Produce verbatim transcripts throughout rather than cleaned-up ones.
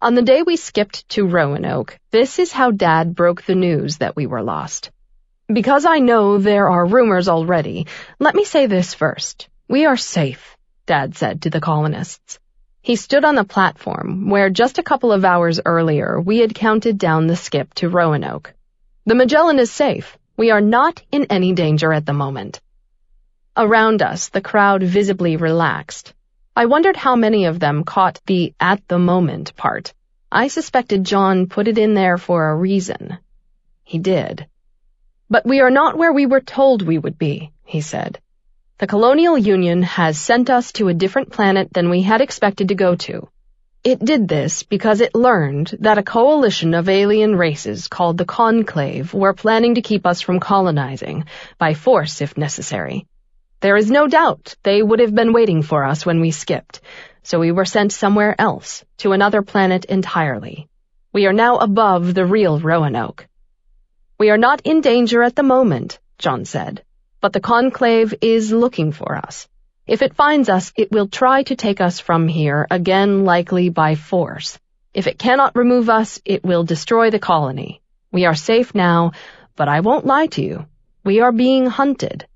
On the day we skipped to Roanoke, this is how Dad broke the news that we were lost. Because I know there are rumors already, let me say this first. We are safe, Dad said to the colonists. He stood on the platform where just a couple of hours earlier we had counted down the skip to Roanoke. The Magellan is safe. We are not in any danger at the moment. Around us, the crowd visibly relaxed. I wondered how many of them caught the at the moment part. I suspected John put it in there for a reason. He did. But we are not where we were told we would be, he said. The Colonial Union has sent us to a different planet than we had expected to go to. It did this because it learned that a coalition of alien races called the Conclave were planning to keep us from colonizing, by force if necessary. There is no doubt they would have been waiting for us when we skipped, so we were sent somewhere else, to another planet entirely. We are now above the real Roanoke. We are not in danger at the moment, John said, but the Conclave is looking for us. If it finds us, it will try to take us from here, again likely by force. If it cannot remove us, it will destroy the colony. We are safe now, but I won't lie to you. We are being hunted.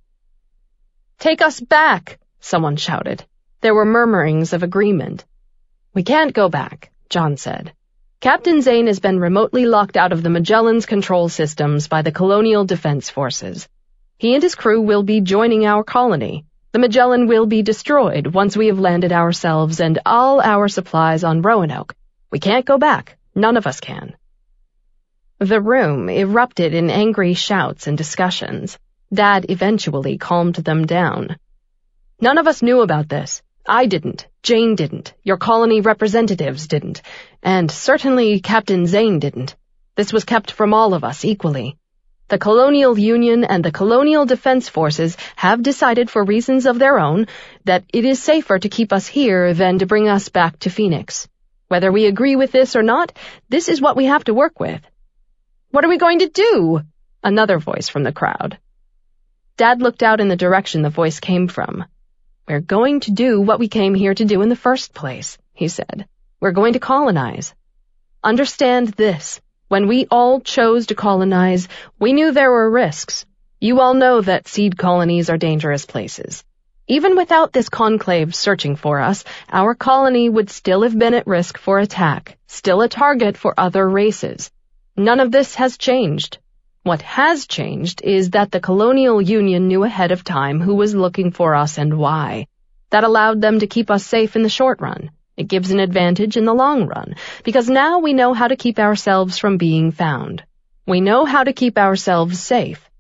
Take us back, someone shouted. There were murmurings of agreement. We can't go back, John said. Captain Zane has been remotely locked out of the Magellan's control systems by the Colonial Defense Forces. He and his crew will be joining our colony. The Magellan will be destroyed once we have landed ourselves and all our supplies on Roanoke. We can't go back. None of us can. The room erupted in angry shouts and discussions. Dad eventually calmed them down. None of us knew about this. I didn't. Jane didn't. Your colony representatives didn't. And certainly Captain Zane didn't. This was kept from all of us equally. The Colonial Union and the Colonial Defense Forces have decided for reasons of their own that it is safer to keep us here than to bring us back to Phoenix. Whether we agree with this or not, this is what we have to work with. What are we going to do? Another voice from the crowd. Dad looked out in the direction the voice came from. We're going to do what we came here to do in the first place, he said. We're going to colonize. Understand this. When we all chose to colonize, we knew there were risks. You all know that seed colonies are dangerous places. Even without this conclave searching for us, our colony would still have been at risk for attack, still a target for other races. None of this has changed. What has changed is that the Colonial Union knew ahead of time who was looking for us and why. That allowed them to keep us safe in the short run. It gives an advantage in the long run, because now we know how to keep ourselves from being found. We know how to keep ourselves safe.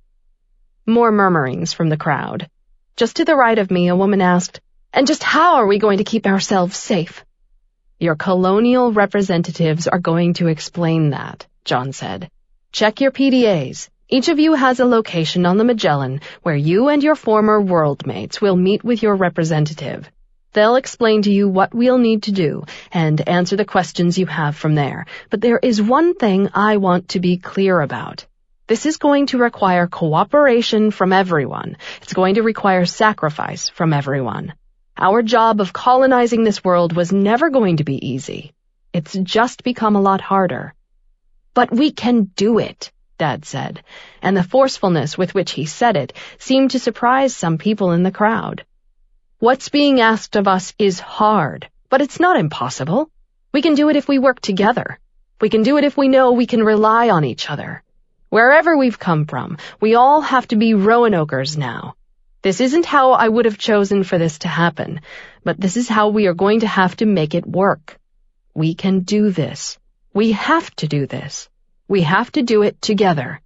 More murmurings from the crowd. Just to the right of me, a woman asked, And just how are we going to keep ourselves safe? Your colonial representatives are going to explain that, John said. Check your P D As. Each of you has a location on the Magellan where you and your former worldmates will meet with your representative. They'll explain to you what we'll need to do and answer the questions you have from there. But there is one thing I want to be clear about. This is going to require cooperation from everyone. It's going to require sacrifice from everyone. Our job of colonizing this world was never going to be easy. It's just become a lot harder. But we can do it, Dad said, and the forcefulness with which he said it seemed to surprise some people in the crowd. What's being asked of us is hard, but it's not impossible. We can do it if we work together. We can do it if we know we can rely on each other. Wherever we've come from, we all have to be Roanokeers now. This isn't how I would have chosen for this to happen, but this is how we are going to have to make it work. We can do this. We have to do this. We have to do it together.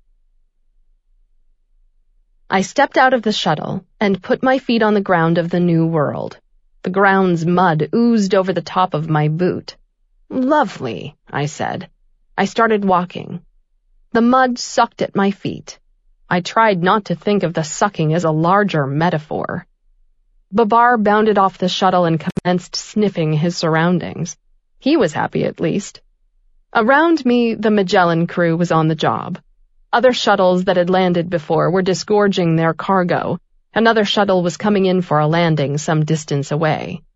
I stepped out of the shuttle and put my feet on the ground of the new world. The ground's mud oozed over the top of my boot. Lovely, I said. I started walking. The mud sucked at my feet. I tried not to think of the sucking as a larger metaphor. Babar bounded off the shuttle and commenced sniffing his surroundings. He was happy at least. Around me, the Magellan crew was on the job. Other shuttles that had landed before were disgorging their cargo. Another shuttle was coming in for a landing some distance away.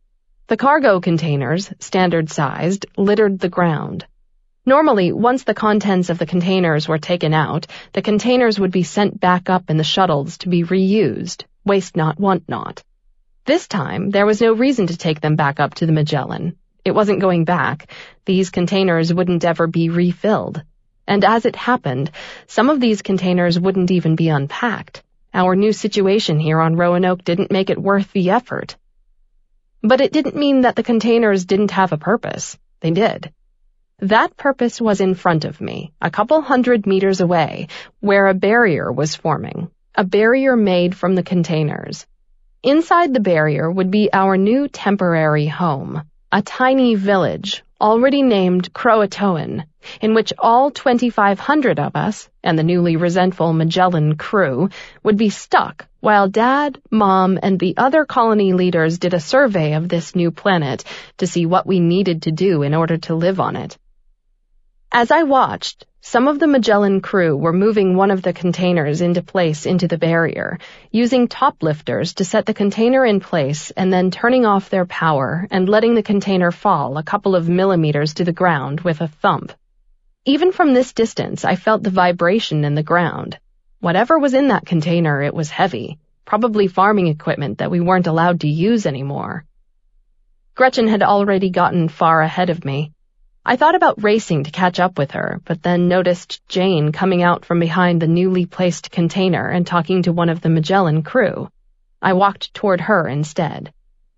The cargo containers, standard-sized, littered the ground. Normally, once the contents of the containers were taken out, the containers would be sent back up in the shuttles to be reused, waste not, want not. This time, there was no reason to take them back up to the Magellan. It wasn't going back. These containers wouldn't ever be refilled. And as it happened, some of these containers wouldn't even be unpacked. Our new situation here on Roanoke didn't make it worth the effort. But it didn't mean that the containers didn't have a purpose. They did. That purpose was in front of me, a couple hundred meters away, where a barrier was forming, a barrier made from the containers. Inside the barrier would be our new temporary home, a tiny village, already named Croatoan, in which all twenty-five hundred of us, and the newly resentful Magellan crew, would be stuck while Dad, Mom, and the other colony leaders did a survey of this new planet to see what we needed to do in order to live on it. As I watched, some of the Magellan crew were moving one of the containers into place into the barrier, using top lifters to set the container in place and then turning off their power and letting the container fall a couple of millimeters to the ground with a thump. Even from this distance, I felt the vibration in the ground. Whatever was in that container, it was heavy, probably farming equipment that we weren't allowed to use anymore. Gretchen had already gotten far ahead of me. I thought about racing to catch up with her, but then noticed Jane coming out from behind the newly placed container and talking to one of the Magellan crew. I walked toward her instead.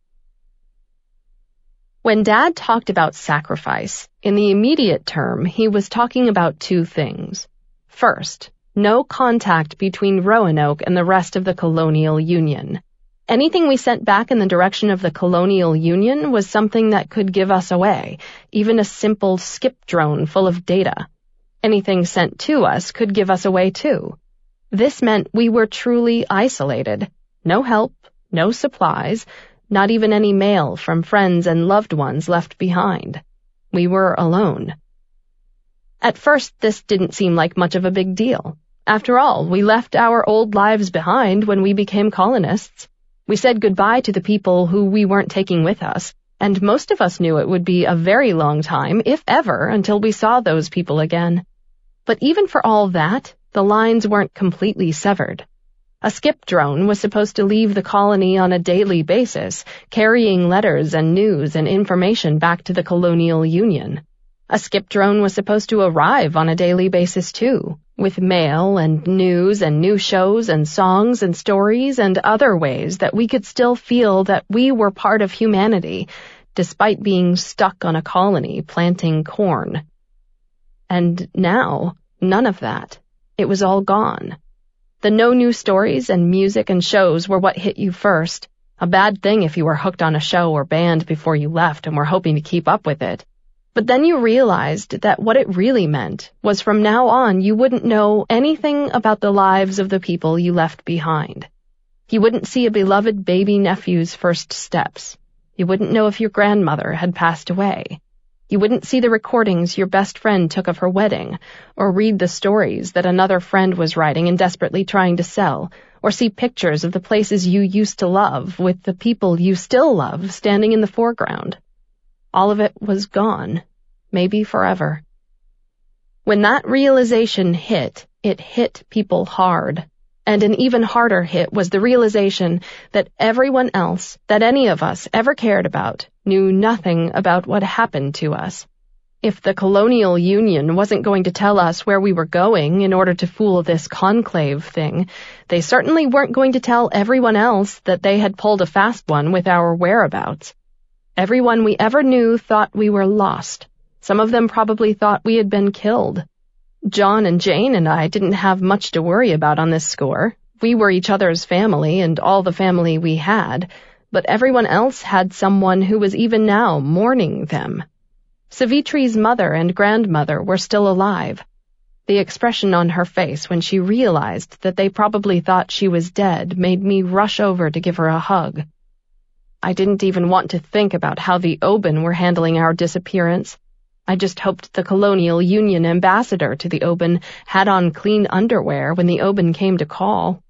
When Dad talked about sacrifice, in the immediate term, he was talking about two things. First, no contact between Roanoke and the rest of the Colonial Union. Anything we sent back in the direction of the Colonial Union was something that could give us away, even a simple skip drone full of data. Anything sent to us could give us away too. This meant we were truly isolated. No help, no supplies, not even any mail from friends and loved ones left behind. We were alone. At first, this didn't seem like much of a big deal. After all, we left our old lives behind when we became colonists. We said goodbye to the people who we weren't taking with us, and most of us knew it would be a very long time, if ever, until we saw those people again. But even for all that, the lines weren't completely severed. A skip drone was supposed to leave the colony on a daily basis, carrying letters and news and information back to the Colonial Union. A skip drone was supposed to arrive on a daily basis too, with mail and news and new shows and songs and stories and other ways that we could still feel that we were part of humanity, despite being stuck on a colony planting corn. And now, none of that. It was all gone. The no new stories and music and shows were what hit you first. A bad thing if you were hooked on a show or band before you left and were hoping to keep up with it. But then you realized that what it really meant was from now on you wouldn't know anything about the lives of the people you left behind. You wouldn't see a beloved baby nephew's first steps. You wouldn't know if your grandmother had passed away. You wouldn't see the recordings your best friend took of her wedding, or read the stories that another friend was writing and desperately trying to sell, or see pictures of the places you used to love with the people you still love standing in the foreground. All of it was gone, maybe forever. When that realization hit, it hit people hard. And an even harder hit was the realization that everyone else, that any of us ever cared about, knew nothing about what happened to us. If the Colonial Union wasn't going to tell us where we were going in order to fool this conclave thing, they certainly weren't going to tell everyone else that they had pulled a fast one with our whereabouts. Everyone we ever knew thought we were lost. Some of them probably thought we had been killed. John and Jane and I didn't have much to worry about on this score. We were each other's family and all the family we had, but everyone else had someone who was even now mourning them. Savitri's mother and grandmother were still alive. The expression on her face when she realized that they probably thought she was dead made me rush over to give her a hug. I didn't even want to think about how the Oban were handling our disappearance. I just hoped the Colonial Union ambassador to the Oban had on clean underwear when the Oban came to call.